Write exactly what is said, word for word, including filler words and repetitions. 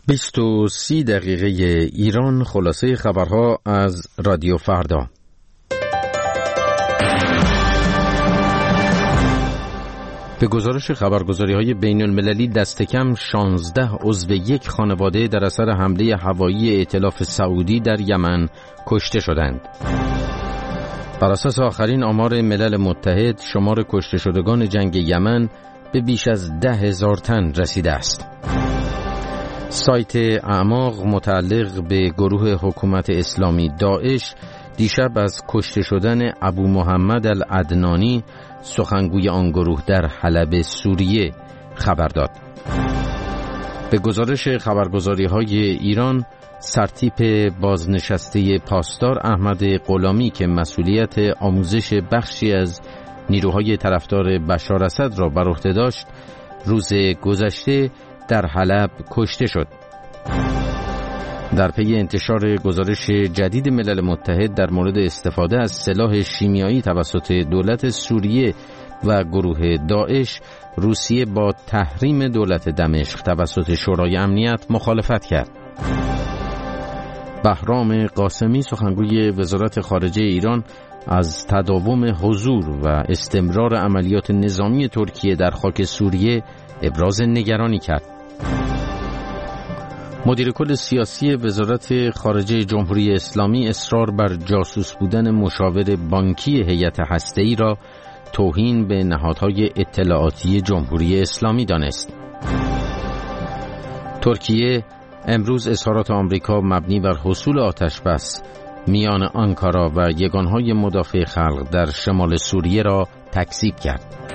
بیست و سی دقیقه ایران، خلاصه خبرها از رادیو فردا. به گزارش خبرگزاری‌های بین‌المللی دست کم شانزده عضو یک خانواده در اثر حمله هوایی ائتلاف سعودی در یمن کشته شدند. بر اساس آخرین آمار ملل متحد، شمار کشته شدگان جنگ یمن به بیش از ده هزار تن رسیده است. سایت اعماق متعلق به گروه حکومت اسلامی داعش دیشب از کشته شدن ابو محمد العدنانی، سخنگوی آن گروه در حلب سوریه خبر داد. به گزارش خبرگزاری‌های ایران، سرتیپ بازنشسته پاسدار احمد غلامی که مسئولیت آموزش بخشی از نیروهای طرفدار بشار اسد را بر عهده داشت، روز گذشته در حلب کشته شد. در پی انتشار گزارش جدید ملل متحد در مورد استفاده از سلاح شیمیایی توسط دولت سوریه و گروه داعش، روسیه با تحریم دولت دمشق توسط شورای امنیت مخالفت کرد. بهرام قاسمی، سخنگوی وزارت خارجه ایران، از تداوم حضور و استمرار عملیات نظامی ترکیه در خاک سوریه ابراز نگرانی کرد. مدیر کل سیاسی وزارت خارجه جمهوری اسلامی اصرار بر جاسوس بودن مشاور بانکی هیئت هسته‌ای را توهین به نهادهای اطلاعاتی جمهوری اسلامی دانست. ترکیه امروز اظهارات آمریکا مبنی بر حصول آتش‌بس میان آنکارا و یگانهای مدافع خلق در شمال سوریه را تکذیب کرد.